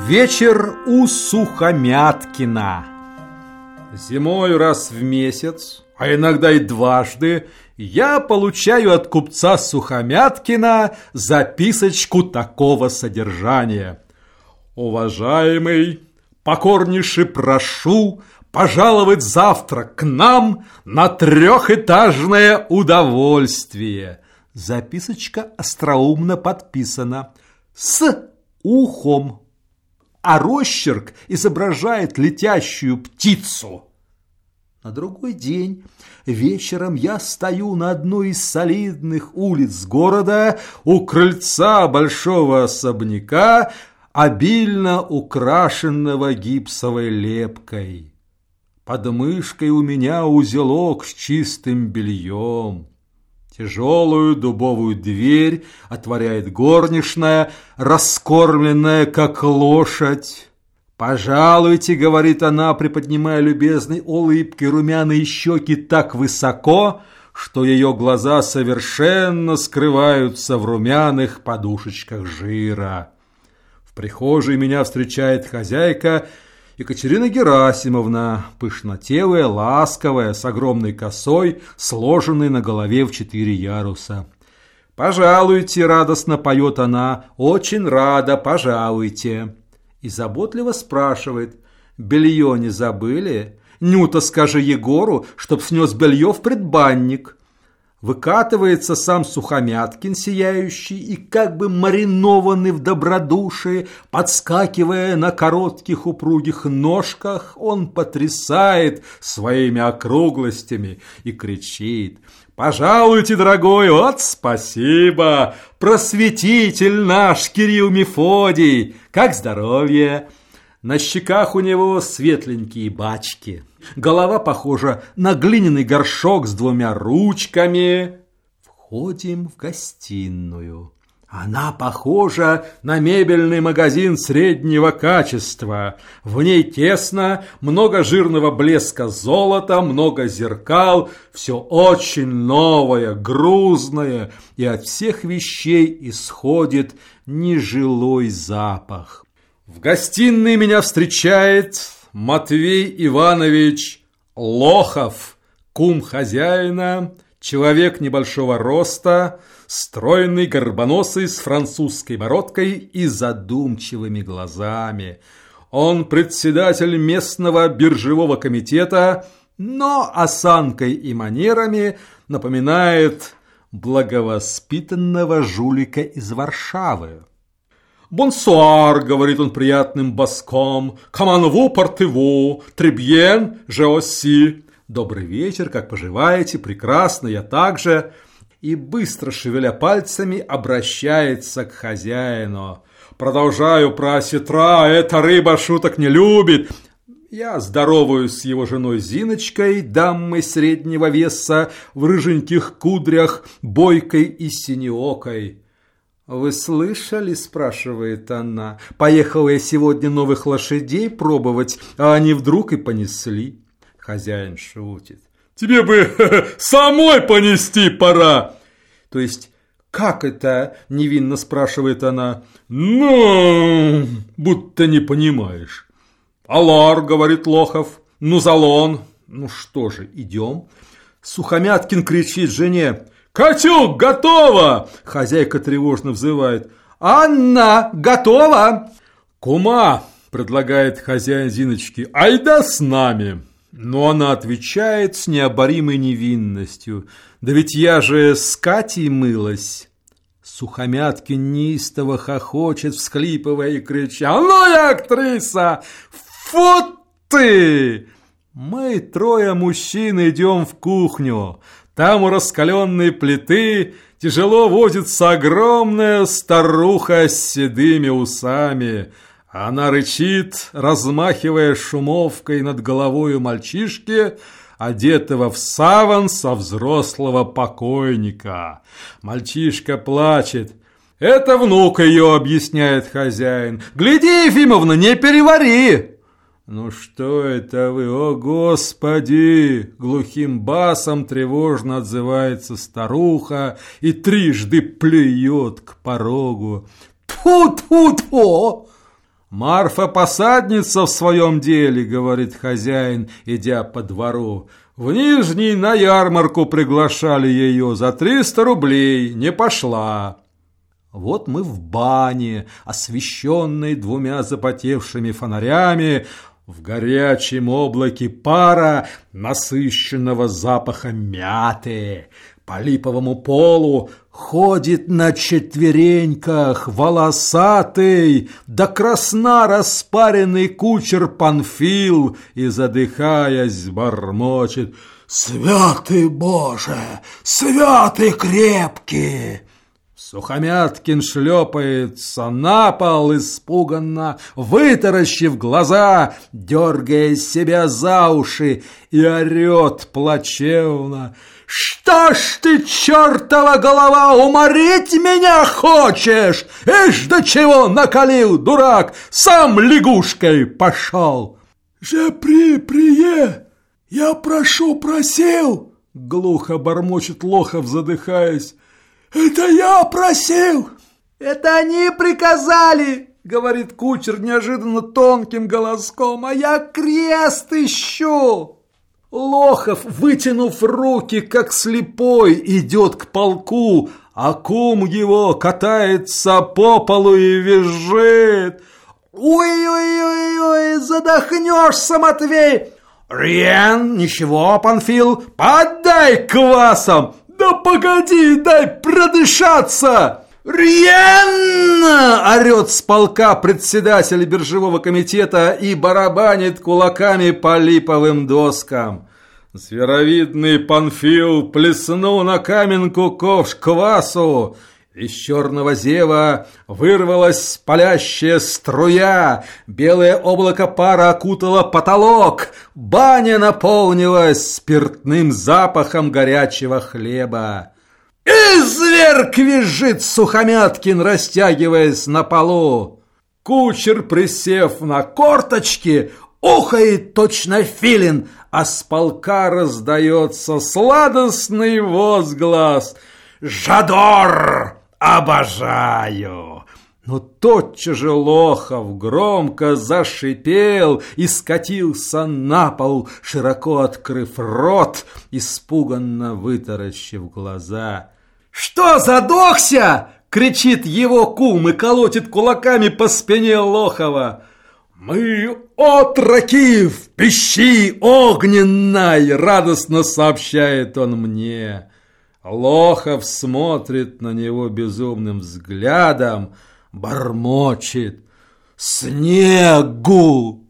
Вечер у Сухомяткина. Зимой раз в месяц, а иногда и дважды, я получаю от купца Сухомяткина записочку такого содержания. «Уважаемый, покорнейше прошу пожаловать завтра к нам на трехэтажное удовольствие». Записочка остроумно подписана «С ухом», а росчерк изображает летящую птицу. На другой день вечером я стою на одной из солидных улиц города у крыльца большого особняка, обильно украшенного гипсовой лепкой. Под мышкой у меня узелок с чистым бельем. Тяжелую дубовую дверь отворяет горничная, раскормленная, как лошадь. «Пожалуйте», — говорит она, приподнимая любезной улыбкой румяные щеки так высоко, что ее глаза совершенно скрываются в румяных подушечках жира. В прихожей меня встречает хозяйка Екатерина Герасимовна, пышнотелая, ласковая, с огромной косой, сложенной на голове в 4 яруса. «Пожалуйте», — радостно поет она, — «очень рада, пожалуйте». И заботливо спрашивает: «Белье не забыли? Нюта, скажи Егору, чтоб снес белье в предбанник». Выкатывается сам Сухомяткин, сияющий и как бы маринованный в добродушии, подскакивая на коротких упругих ножках, он потрясает своими округлостями и кричит: «Пожалуйте, дорогой, вот спасибо! Просветитель наш Кирилл Мефодий! Как здоровье!» На щеках у него светленькие бачки. Голова похожа на глиняный горшок с 2 ручками. Входим в гостиную. Она похожа на мебельный магазин среднего качества. В ней тесно, много жирного блеска золота, много зеркал. Все очень новое, грузное, и от всех вещей исходит нежилой запах. В гостиной меня встречает Матвей Иванович Лохов, кум хозяина, человек небольшого роста, стройный, горбоносый, с французской бородкой и задумчивыми глазами. Он председатель местного биржевого комитета, но осанкой и манерами напоминает благовоспитанного жулика из Варшавы. «Бонсуар», — говорит он приятным баском, «каманву портеву, требьен, жеоси». «Добрый вечер, как поживаете? Прекрасно, я также». И быстро шевеля пальцами обращается к хозяину. «Продолжаю про осетра, эта рыба шуток не любит». Я здороваюсь с его женой Зиночкой, дамой среднего веса, в рыженьких кудрях, бойкой и синеокой. «Вы слышали?» – спрашивает она. «Поехала я сегодня новых лошадей пробовать, а они вдруг и понесли». Хозяин шутит. «Тебе бы самой понести пора!» «То есть, как это?» – невинно спрашивает она. «Ну, будто не понимаешь». «Алар», – говорит Лохов. «Ну, залон». «Ну что же, идем». Сухомяткин кричит жене: «Катюк, готово!» Хозяйка тревожно взывает: «Анна, готова!» «Кума!» – предлагает хозяин Зиночки: «Айда с нами!» Но она отвечает с необоримой невинностью: «Да ведь я же с Катей мылась!» Сухомяткин неистово хохочет, всхлипывая и крича: «Ну я актриса! Фу ты!» Мы 3 мужчин идем в кухню. Там у раскаленной плиты тяжело возится огромная старуха с седыми усами. Она рычит, размахивая шумовкой над головой мальчишки, одетого в саван со взрослого покойника. Мальчишка плачет. «Это внук ее», — объясняет хозяин. «Гляди, Ефимовна, не перевари!» «Ну что это вы, о Господи!» Глухим басом тревожно отзывается старуха и трижды плюет к порогу. «Тьфу-тьфу-тьфу!» Марфа посадница в своем деле, говорит хозяин, идя по двору. В Нижний на ярмарку приглашали ее, за 300 рублей, не пошла. Вот мы в бане, освещенной 2 запотевшими фонарями, в горячем облаке пара, насыщенного запахом мяты. По липовому полу ходит на четвереньках волосатый, до красна распаренный кучер Панфил и, задыхаясь, бормочет: «Святый Боже, святый крепкий!» Сухомяткин шлепается на пол, испуганно, вытаращив глаза, дергая себя за уши, и орет плачевно: «Что ж ты, чертова голова, уморить меня хочешь? Ишь, до чего накалил, дурак, сам лягушкой пошел!» «Же прие, я просил!» Глухо бормочет Лохов, задыхаясь. «Это я просил!» «Это они приказали!» Говорит кучер неожиданно тонким голоском. «А я крест ищу!» Лохов, вытянув руки, как слепой, идет к полку, а кум его катается по полу и визжит. «Ой-ой-ой, задохнешься, Матвей!» «Рен, ничего, Панфил, подай квасом!» «Да погоди, дай продышаться!» «Рен!» – орет с полка председатель биржевого комитета и барабанит кулаками по липовым доскам. Зверовидный Панфил плеснул на каменку ковш квасу. Из черного зева вырвалась палящая струя, белое облако пара окутало потолок, баня наполнилась спиртным запахом горячего хлеба. «Изверг!» визжит Сухомяткин, растягиваясь на полу. Кучер, присев на корточки, ухает точно филин, а с полка раздается сладостный возглас: «Жадор! Обожаю!» Но тотчас же Лохов громко зашипел и скатился на пол, широко открыв рот, испуганно вытаращив глаза. «Что, задохся?» — кричит его кум и колотит кулаками по спине Лохова. «Мы отроки в пищи огненной!» — радостно сообщает он мне. Лохов смотрит на него безумным взглядом, бормочет: «Снегу!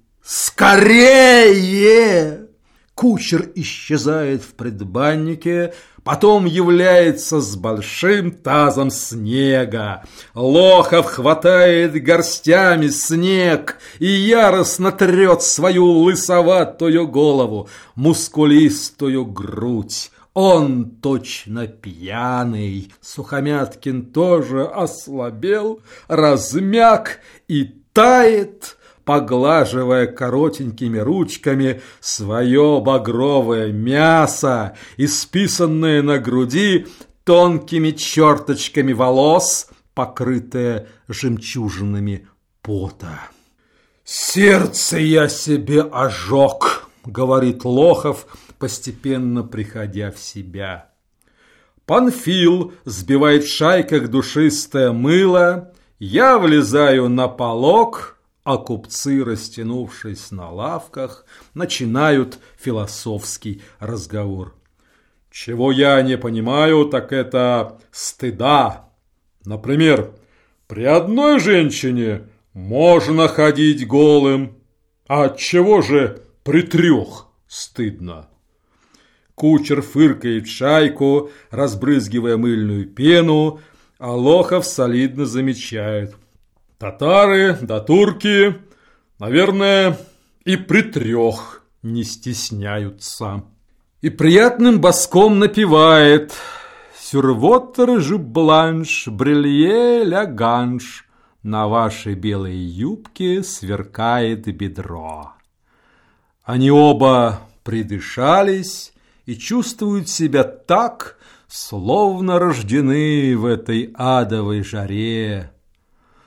Скорее!» Кучер исчезает в предбаннике, потом является с большим тазом снега. Лохов хватает горстями снег и яростно трет свою лысоватую голову, мускулистую грудь. Он точно пьяный. Сухомяткин тоже ослабел, размяк и тает, поглаживая коротенькими ручками свое багровое мясо, исписанное на груди тонкими черточками волос, покрытое жемчужинами пота. «Сердце я себе ожег», — говорит Лохов, постепенно приходя в себя. Панфил сбивает в шайках душистое мыло, я влезаю на полок, а купцы, растянувшись на лавках, начинают философский разговор. Чего я не понимаю, так это стыда. Например, при одной женщине можно ходить голым, а отчего же при 3 стыдно? Кучер фыркает в шайку, разбрызгивая мыльную пену, а Лохов солидно замечает: татары да турки, наверное, и при 3 не стесняются. И приятным баском напевает: «Sur votre jupe blanche brille la ganche», на вашей белой юбке сверкает бедро. Они оба придышались и чувствуют себя так, словно рождены в этой адовой жаре.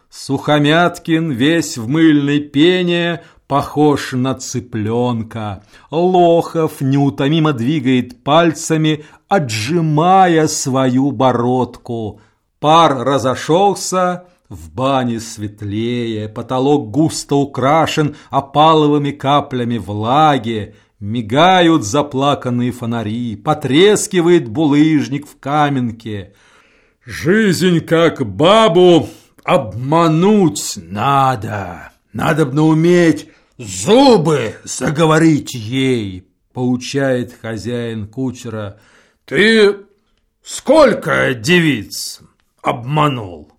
Сухомяткин весь в мыльной пене, похож на цыпленка. Лохов неутомимо двигает пальцами, отжимая свою бородку. Пар разошелся, в бане светлее, потолок густо украшен опаловыми каплями влаги, мигают заплаканные фонари, потрескивает булыжник в каменке. Жизнь как бабу обмануть надо. Надобно уметь зубы заговорить ей, поучает хозяин кучера. Ты сколько девиц обманул?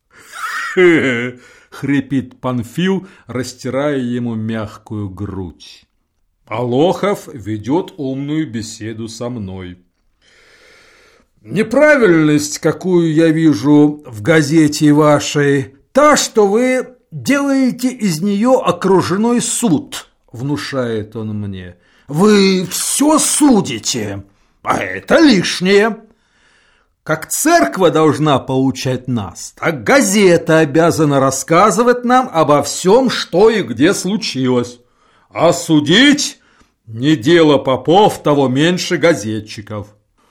Хрипит Панфил, растирая ему мягкую грудь. А Лохов ведет умную беседу со мной. Неправильность, какую я вижу в газете вашей, та, что вы делаете из нее окружной суд, внушает он мне. Вы все судите, а это лишнее. Как церковь должна поучать нас, так газета обязана рассказывать нам обо всем, что и где случилось. А судить не дело попов, того меньше газетчиков.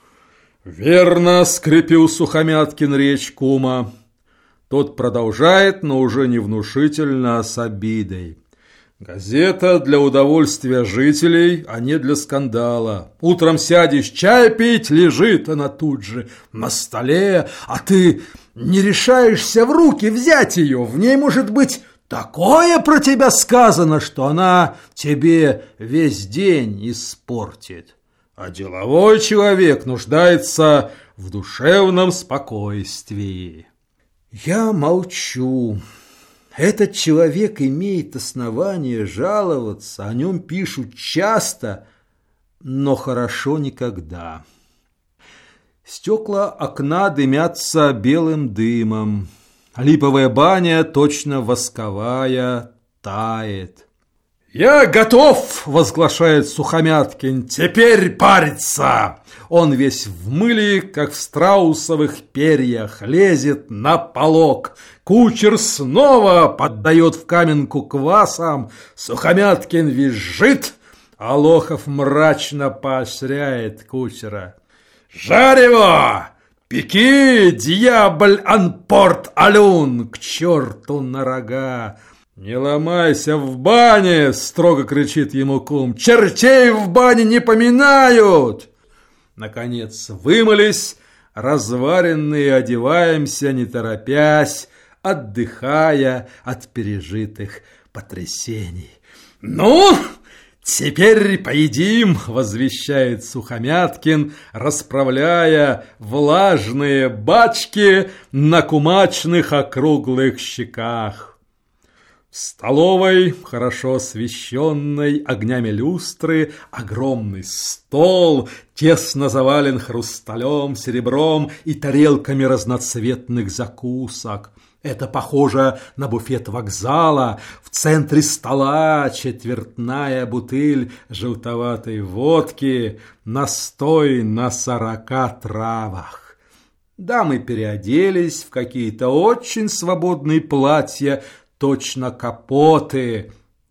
Верно, скрепил Сухомяткин речь кума. Тот продолжает, но уже не внушительно, а с обидой. Газета для удовольствия жителей, а не для скандала. Утром сядешь чай пить, лежит она тут же на столе, а ты не решаешься в руки взять ее. В ней, может быть, такое про тебя сказано, что она тебе весь день испортит. А деловой человек нуждается в душевном спокойствии. Я молчу. Этот человек имеет основание жаловаться, о нем пишут часто, но хорошо никогда. Стекла окна дымятся белым дымом. Липовая баня, точно восковая, тает. «Я готов!» – возглашает Сухомяткин. «Теперь париться!» Он весь в мыле, как в страусовых перьях, лезет на полог. Кучер снова поддает в каменку квасом. Сухомяткин визжит, а Лохов мрачно поощряет кучера. «Жарь его! Пеки, дьяволь анпорт алюн! К черту на рога!» «Не ломайся в бане!» – строго кричит ему кум. «Чертей в бане не поминают!» Наконец вымылись, разваренные одеваемся, не торопясь, отдыхая от пережитых потрясений. «Ну, теперь поедим!» – возвещает Сухомяткин, расправляя влажные бачки на кумачных округлых щеках. В столовой, хорошо освещенной огнями люстры, огромный стол тесно завален хрусталем, серебром и тарелками разноцветных закусок. Это похоже на буфет вокзала. В центре стола четвертная бутыль желтоватой водки, настой на 40 травах. Дамы переоделись в какие-то очень свободные платья, точно капоты.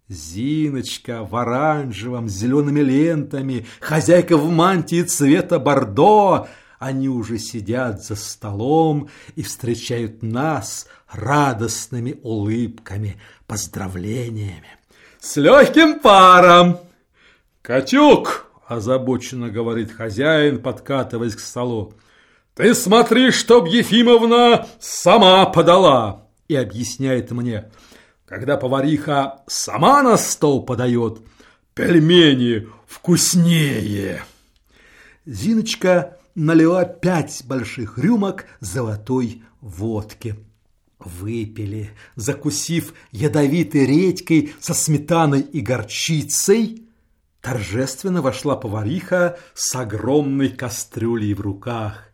Зиночка в оранжевом с зелеными лентами, хозяйка в мантии цвета бордо. Они уже сидят за столом и встречают нас радостными улыбками, поздравлениями. «С легким паром!» «Катюк!» – озабоченно говорит хозяин, подкатываясь к столу. «Ты смотри, чтоб Ефимовна сама подала!» И объясняет мне, когда повариха сама на стол подает, пельмени вкуснее. Зиночка налила 5 больших рюмок золотой водки. Выпили, закусив ядовитой редькой со сметаной и горчицей. Торжественно вошла повариха с огромной кастрюлей в руках.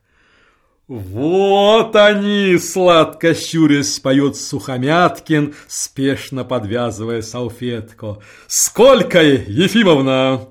«Вот они!» – сладко щурясь поет Сухомяткин, спешно подвязывая салфетку. «Сколько, Ефимовна?»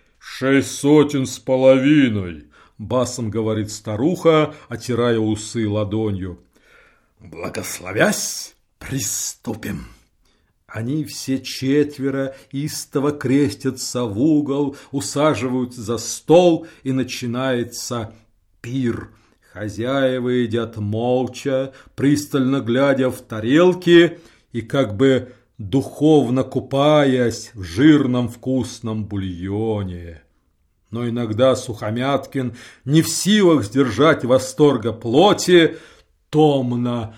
650 – басом говорит старуха, отирая усы ладонью. «Благословясь!» Приступим. Они все четверо истово крестятся в угол, усаживаются за стол, и начинается пир. Хозяева едят молча, пристально глядя в тарелки и как бы духовно купаясь в жирном вкусном бульоне. Но иногда Сухомяткин, не в силах сдержать восторга плоти, томно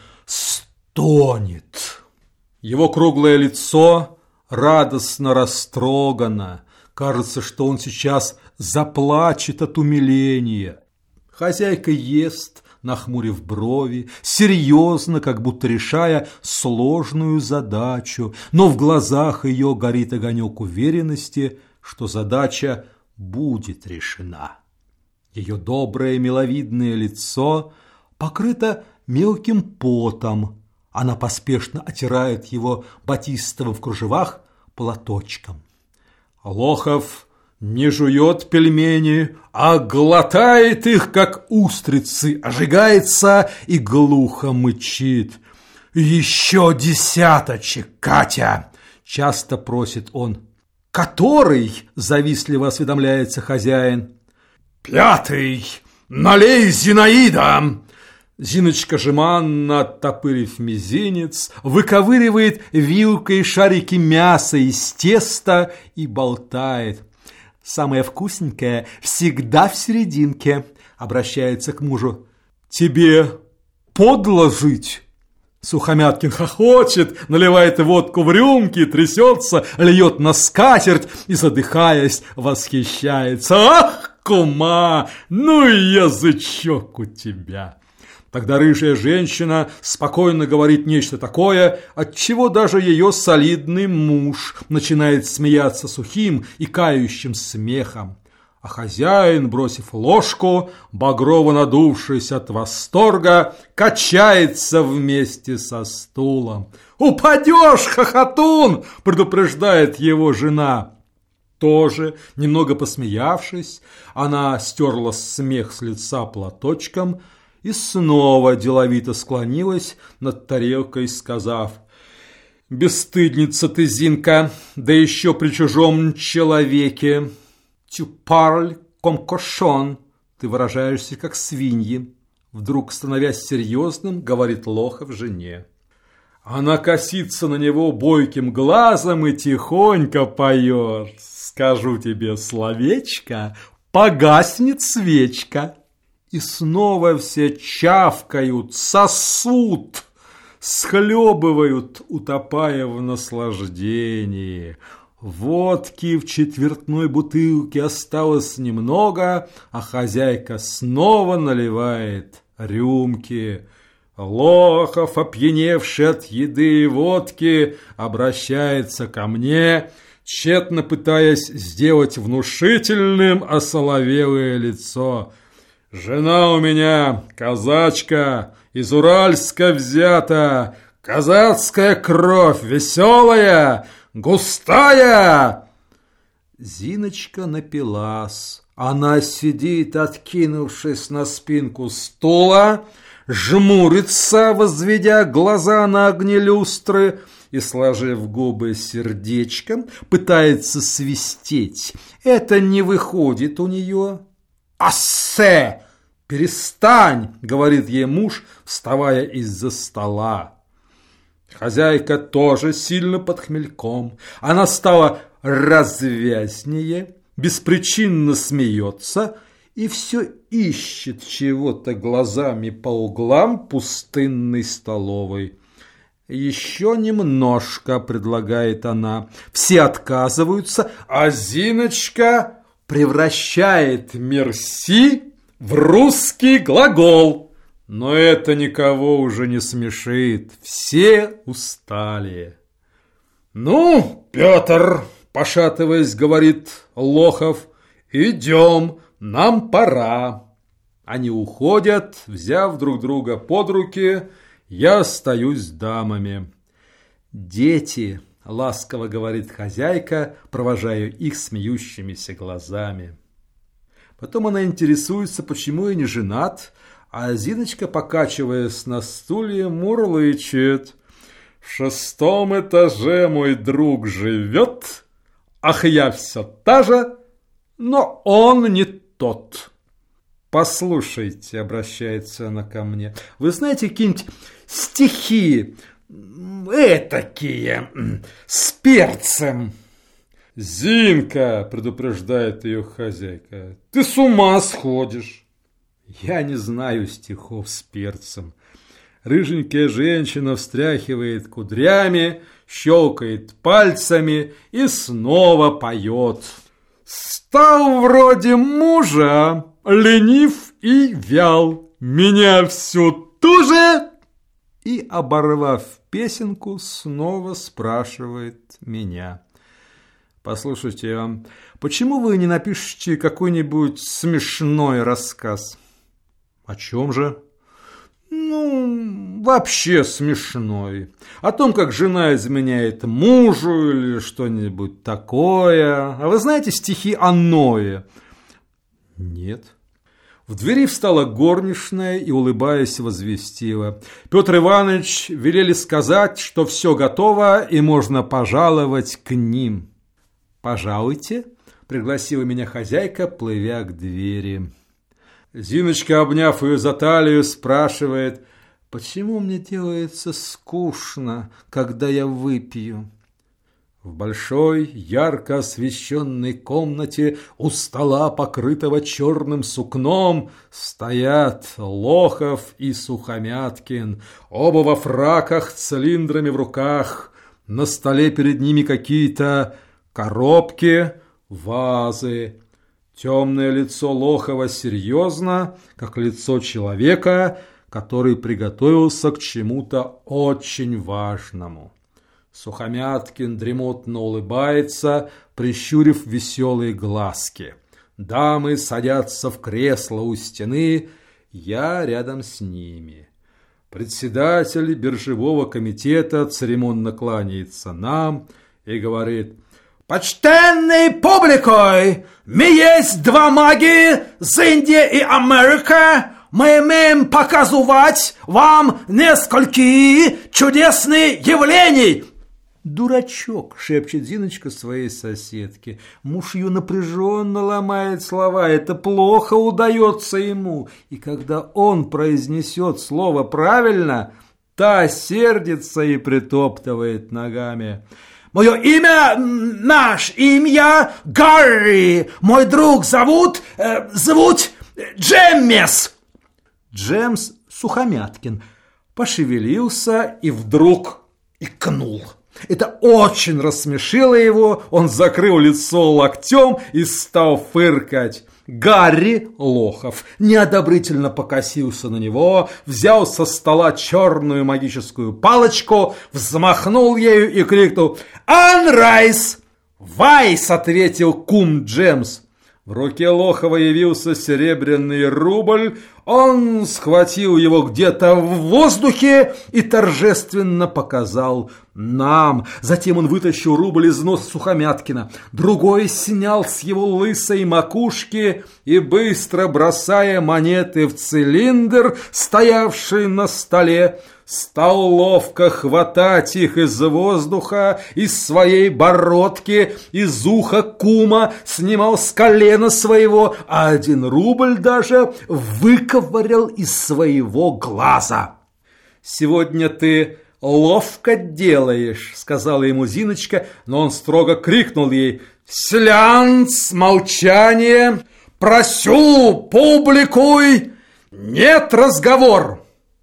стонет. Его круглое лицо радостно растрогано. Кажется, что он сейчас заплачет от умиления. Хозяйка ест, нахмурив брови, серьезно, как будто решая сложную задачу, но в глазах ее горит огонек уверенности, что задача будет решена. Ее доброе миловидное лицо покрыто мелким потом. Она поспешно отирает его батистовым в кружевах платочком. Лохов не жует пельмени, а глотает их, как устрицы, ожигается и глухо мычит. «Еще десяточек, Катя!» – часто просит он. «Который?» – завистливо осведомляется хозяин. «5! Налей, Зинаида!» Зиночка жеманно, оттопырив мизинец, выковыривает вилкой шарики мяса из теста и болтает. «Самое вкусненькое всегда в серединке», — обращается к мужу. «Тебе подло жить?» Сухомяткин хохочет, наливает водку в рюмки, трясется, льет на скатерть и, задыхаясь, восхищается. «Ах, кума, ну и язычок у тебя!» Тогда рыжая женщина спокойно говорит нечто такое, отчего даже ее солидный муж начинает смеяться сухим и кающим смехом. А хозяин, бросив ложку, багрово надувшись от восторга, качается вместе со стулом. «Упадешь, хохотун!» – предупреждает его жена. Тоже, немного посмеявшись, она стерла смех с лица платочком и снова деловито склонилась над тарелкой, сказав: «Бесстыдница ты, Зинка, да еще при чужом человеке. Tu parles comme cochon, ты выражаешься как свиньи». Вдруг, становясь серьезным, говорит Лохов жене. Она косится на него бойким глазом и тихонько поет: «Скажу тебе словечко, погаснет свечка». И снова все чавкают, сосут, схлебывают, утопая в наслаждении. Водки в четвертной бутылке осталось немного, а хозяйка снова наливает рюмки. Лохов, опьяневший от еды и водки, обращается ко мне, тщетно пытаясь сделать внушительным осоловелое лицо. «Жена у меня казачка, из Уральска взята, казацкая кровь, веселая, густая!» Зиночка напилась. Она сидит, откинувшись на спинку стула, жмурится, возведя глаза на огне люстры, и, сложив губы сердечком, пытается свистеть. Это не выходит у нее. «Ассе! Перестань!» — говорит ей муж, вставая из-за стола. Хозяйка тоже сильно под хмельком. Она стала развязнее, беспричинно смеется и все ищет чего-то глазами по углам пустынной столовой. «Еще немножко», — предлагает она. Все отказываются, а Зиночка превращает «мерси» в русский глагол. Но это никого уже не смешит. Все устали. «Ну, Петр», — пошатываясь, говорит Лохов, — «идем, нам пора». Они уходят, взяв друг друга под руки. Я остаюсь с дамами. «Дети», — ласково говорит хозяйка, провожая их смеющимися глазами. Потом она интересуется, почему я не женат, а Зиночка, покачиваясь на стуле, мурлычет: В 6-м этаже мой друг живет, ах, я все та же, но он не тот. Послушайте, обращается она ко мне, вы знаете какие-нибудь стихи этакие, с перцем? Зинка, предупреждает ее хозяйка, ты с ума сходишь. Я не знаю стихов с перцем. Рыженькая женщина встряхивает кудрями, щелкает пальцами и снова поет. Стал вроде мужа, ленив и вял, меня всю туже. И, оборвав песенку, снова спрашивает меня. Послушайте, почему вы не напишете какой-нибудь смешной рассказ? О чем же? Ну, вообще смешной. О том, как жена изменяет мужу или что-нибудь такое. А вы знаете стихи о Ное? Нет. В двери встала горничная и, улыбаясь, возвестила. Петр Иванович велели сказать, что все готово и можно пожаловать к ним. «Пожалуйте», — пригласила меня хозяйка, плывя к двери. Зиночка, обняв ее за талию, спрашивает, почему мне делается скучно, когда я выпью? В большой, ярко освещенной комнате у стола, покрытого черным сукном, стоят Лохов и Сухомяткин, оба во фраках с цилиндрами в руках. На столе перед ними какие-то коробки, вазы. Темное лицо Лохова серьезно, как лицо человека, который приготовился к чему-то очень важному. Сухомяткин дремотно улыбается, прищурив веселые глазки. Дамы садятся в кресло у стены, я рядом с ними. Председатель биржевого комитета церемонно кланяется нам и говорит: «Почтенной публикой, мы есть два маги с Индии и Америки. Мы имеем показывать вам несколько чудесных явлений». «Дурачок», — шепчет Зиночка своей соседке. Муж ее напряженно ломает слова, это плохо удается ему. И когда он произнесет слово правильно, та сердится и притоптывает ногами. «Мое имя, наш имя Гарри. Мой друг зовут Джеммес». Джемс Сухомяткин пошевелился и вдруг икнул. Это очень рассмешило его, он закрыл лицо локтем и стал фыркать. Гарри Лохов неодобрительно покосился на него, взял со стола черную магическую палочку, взмахнул ею и крикнул: «Анрайс!» «Вайс!» — ответил кум Джемс. В руке Лохова явился серебряный рубль, он схватил его где-то в воздухе и торжественно показал нам. Затем он вытащил рубль из носа Сухомяткина, другой снял с его лысой макушки и, быстро бросая монеты в цилиндр, стоявший на столе, стал ловко хватать их из воздуха, из своей бородки, из уха кума, снимал с колена своего, а 1 рубль даже выковырял из своего глаза. «Сегодня ты ловко делаешь», — сказала ему Зиночка, но он строго крикнул ей: «Сеанс, молчание! Просю, публикуй! Нет разговор!»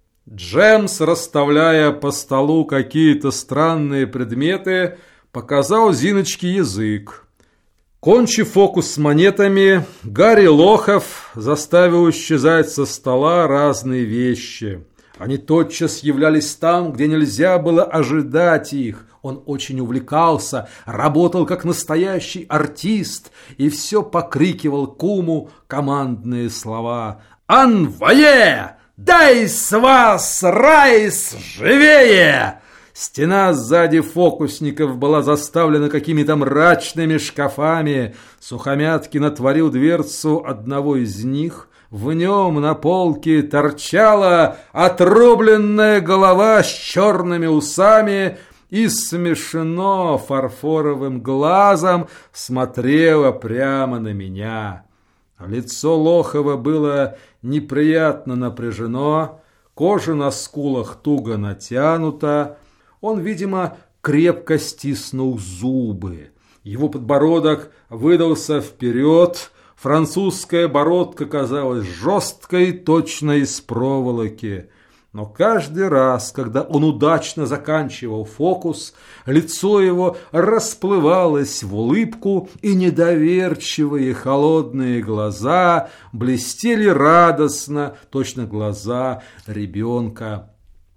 Джемс, расставляя по столу какие-то странные предметы, показал Зиночке язык. Кончив фокус с монетами, Гарри Лохов заставил исчезать со стола разные вещи. Они тотчас являлись там, где нельзя было ожидать их. Он очень увлекался, работал как настоящий артист и все покрикивал куму командные слова: «Анвое! Дай с вас, райс, живее!» Стена сзади фокусников была заставлена какими-то мрачными шкафами. Сухомяткин отворил дверцу одного из них, В нем на полке торчала отрубленная голова с черными усами и смешно фарфоровым глазом смотрела прямо на меня. Лицо Лохова было неприятно напряжено, кожа на скулах туго натянута. Он, видимо, крепко стиснул зубы. Его подбородок выдался вперед, французская бородка казалась жесткой, точно из проволоки. Но каждый раз, когда он удачно заканчивал фокус, лицо его расплывалось в улыбку, и недоверчивые холодные глаза блестели радостно, точно глаза ребенка.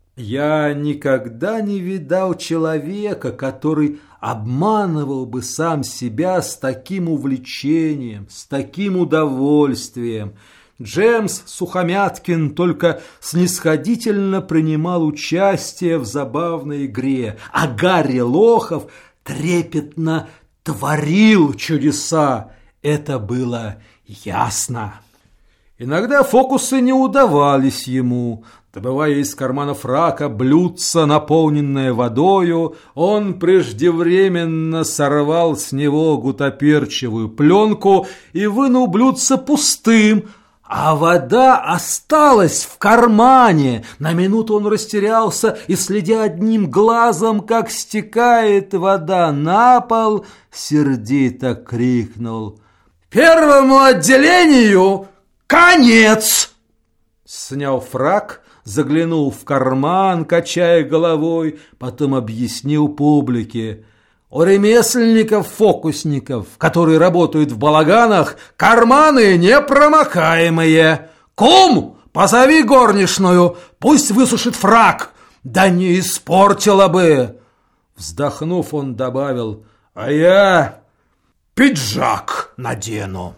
Я никогда не видал человека, который обманывал бы сам себя с таким увлечением, с таким удовольствием. Джемс Сухомяткин только снисходительно принимал участие в забавной игре, а Гарри Лохов трепетно творил чудеса. Это было ясно. Иногда фокусы не удавались ему. Добывая из кармана фрака блюдце, наполненное водою, он преждевременно сорвал с него гутоперчивую пленку и вынул блюдце пустым, а вода осталась в кармане. На минуту он растерялся и, следя одним глазом, как стекает вода на пол, сердито крикнул: «Первому отделению конец!» Снял фрак, заглянул в карман, качая головой, потом объяснил публике: у ремесленников-фокусников, которые работают в балаганах, карманы непромокаемые. Кум, позови горничную, пусть высушит фрак, да не испортила бы. Вздохнув, он добавил: а я пиджак надену.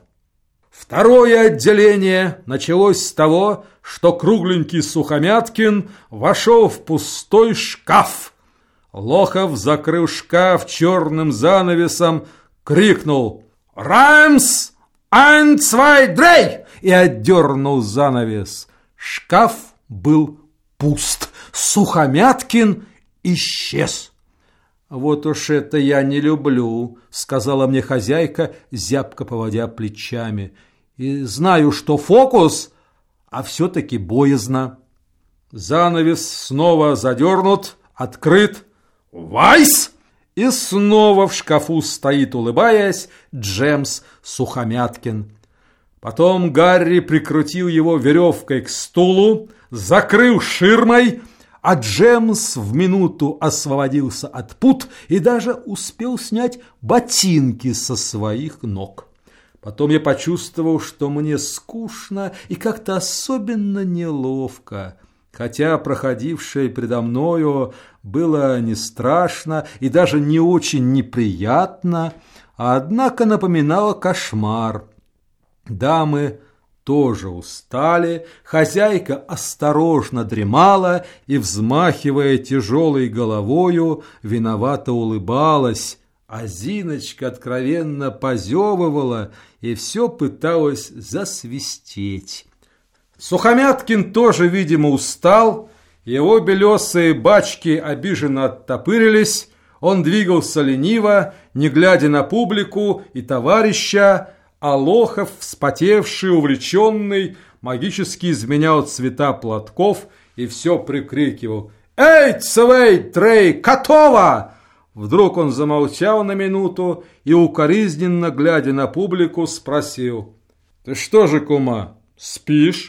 Второе отделение началось с того, что кругленький Сухомяткин вошел в пустой шкаф. Лохов закрыл шкаф черным занавесом, крикнул: «Раймс! Ein, zwei, drei!» и отдернул занавес. Шкаф был пуст. Сухомяткин исчез. «Вот уж это я не люблю», — сказала мне хозяйка, зябко поводя плечами. «И знаю, что фокус, а все-таки боязно». Занавес снова задернут, открыт. «Вайс!» И снова в шкафу стоит, улыбаясь, Джемс Сухомяткин. Потом Гарри прикрутил его веревкой к стулу, закрыл ширмой, а Джемс в минуту освободился от пут и даже успел снять ботинки со своих ног. Потом я почувствовал, что мне скучно и как-то особенно неловко. Хотя проходившее предо мною было не страшно и даже не очень неприятно, однако напоминало кошмар. Дамы тоже устали, хозяйка осторожно дремала и, взмахивая тяжелой головою, виновато улыбалась, а Зиночка откровенно позевывала и все пыталась засвистеть. Сухомяткин тоже, видимо, устал, его белесые бачки обиженно оттопырились, он двигался лениво, не глядя на публику и товарища, а Лохов, вспотевший, увлеченный, магически изменял цвета платков и все прикрикивал: «Эй, цвей, трей, готово!» Вдруг он замолчал на минуту и, укоризненно глядя на публику, спросил: «Ты что же, кума, спишь?»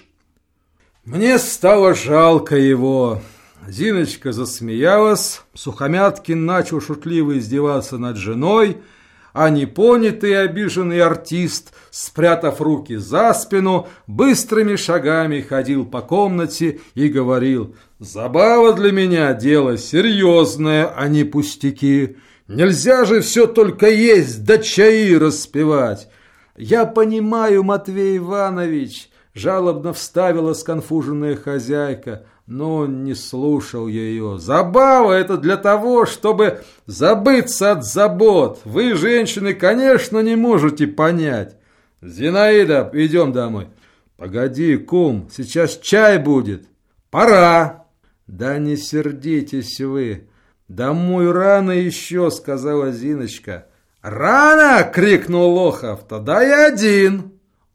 Мне стало жалко его. Зиночка засмеялась, Сухомяткин начал шутливо издеваться над женой, а непонятый и обиженный артист, спрятав руки за спину, быстрыми шагами ходил по комнате и говорил: «Забава для меня дело серьезное, а не пустяки. Нельзя же все только есть да чаи распевать». «Я понимаю, Матвей Иванович», — жалобно вставила сконфуженная хозяйка, но он не слушал ее. «Забава — это для того, чтобы забыться от забот. Вы, женщины, конечно, не можете понять. Зинаида, идем домой». Погоди, кум, сейчас чай будет. Пора. Да не сердитесь вы. Домой рано еще, сказала Зиночка. Рано, крикнул Лохов. Тогда я один.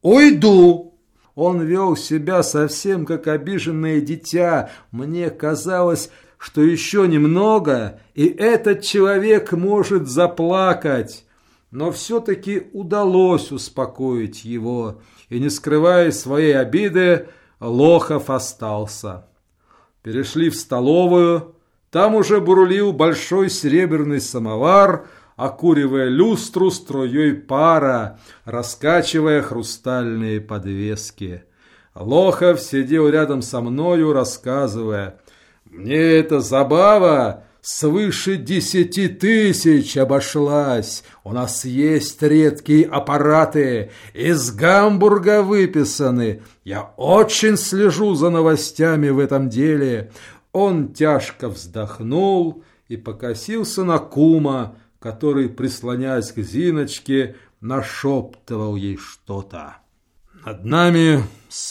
Уйду. Он вел себя совсем как обиженное дитя. Мне казалось, что еще немного, и этот человек может заплакать. Но все-таки удалось успокоить его, и, не скрывая своей обиды, Лохов остался. Перешли в столовую, там уже бурлил большой серебряный самовар, окуривая люстру струей пара, раскачивая хрустальные подвески. Лохов сидел рядом со мною, рассказывая: «Мне эта забава свыше 10 тысяч обошлась. У нас есть редкие аппараты, из Гамбурга выписаны. Я очень слежу за новостями в этом деле». Он тяжко вздохнул и покосился на кума, который, прислоняясь к Зиночке, нашептывал ей что-то. «Над нами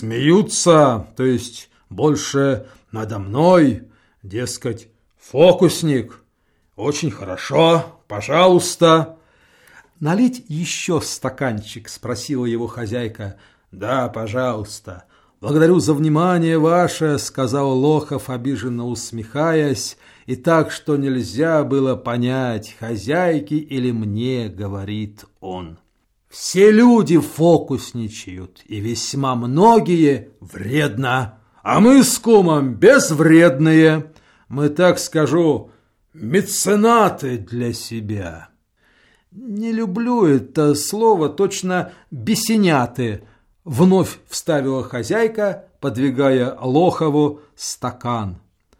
смеются, то есть больше надо мной, дескать, фокусник. Очень хорошо, пожалуйста». «Налить еще стаканчик?» – спросила его хозяйка. «Да, пожалуйста». «Благодарю за внимание ваше», – сказал Лохов, обиженно усмехаясь, и так, что нельзя было понять, хозяйке или мне, говорит он. «Все люди фокусничают, и весьма многие вредно, а мы с кумом безвредные. Мы, так скажу, меценаты для себя». «Не люблю это слово, точно бесеняты», — вновь вставила хозяйка, подвигая Лохову стакан.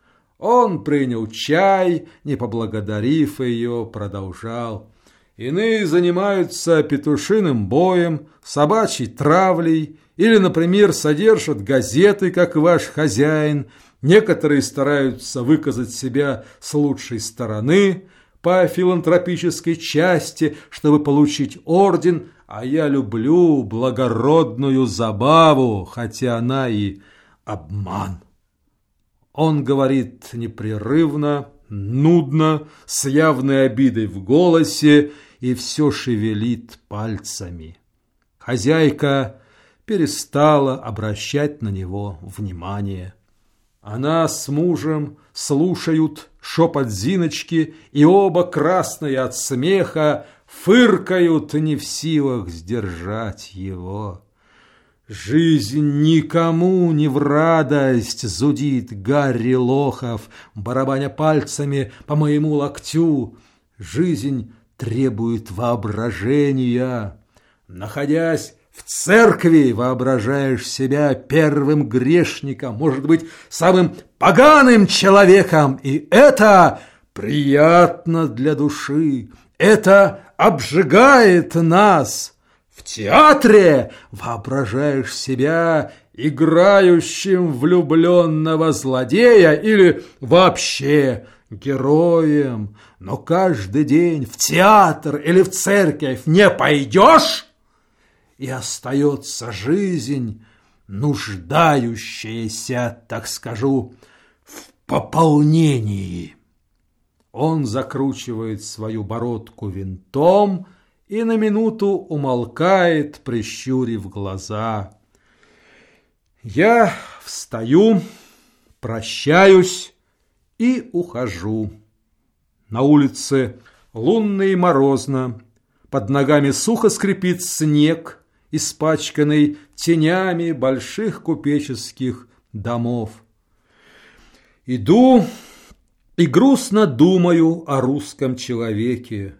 Он принял чай, не поблагодарив ее, продолжал. «Иные занимаются петушиным боем, собачьей травлей или, например, содержат газеты, как ваш хозяин. Некоторые стараются выказать себя с лучшей стороны по филантропической части, чтобы получить орден, а я люблю благородную забаву, хотя она и обман». Он говорит непрерывно, нудно, с явной обидой в голосе и все шевелит пальцами. Хозяйка перестала обращать на него внимание. Она с мужем слушают шепот Зиночки, и оба, красные от смеха, фыркают, не в силах сдержать его. «Жизнь никому не в радость», — зудит Гарри Лохов, барабаня пальцами по моему локтю. «Жизнь требует воображения. Находясь в церкви, воображаешь себя первым грешником, может быть, самым поганым человеком, и это приятно для души, это обжигает нас. В театре воображаешь себя играющим влюбленного злодея или вообще героем, но каждый день в театр или в церковь не пойдешь, и остается жизнь, нуждающаяся, так скажу, в пополнении». Он закручивает свою бородку винтом и на минуту умолкает, прищурив глаза. Я встаю, прощаюсь и ухожу. На улице лунно и морозно, под ногами сухо скрипит снег, испачканный тенями больших купеческих домов. Иду и грустно думаю о русском человеке.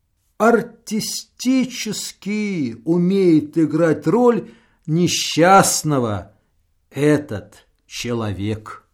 Артистически умеет играть роль несчастного этот человек.